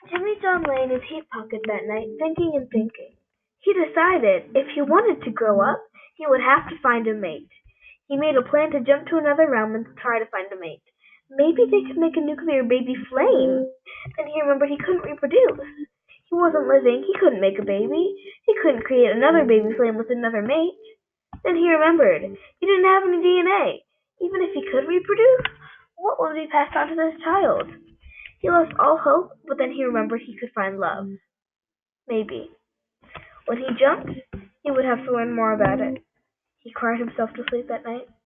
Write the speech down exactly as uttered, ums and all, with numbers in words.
Jimmy John lay in his heat pocket that night, thinking and thinking. He decided if he wanted to grow up, he would have to find a mate. He made a plan to jump to another realm and try to find a mate. Maybe they could make a nuclear baby flame. Then he remembered he couldn't reproduce. He wasn't living, he couldn't make a baby. He couldn't create another baby flame with another mate. Then he remembered he didn't have any D N A. Even if he could reproduce, what would be passed on to this child? He lost all hope, but then he remembered he could find love. Maybe. When he jumped, he would have to learn more about it. He cried himself to sleep that night.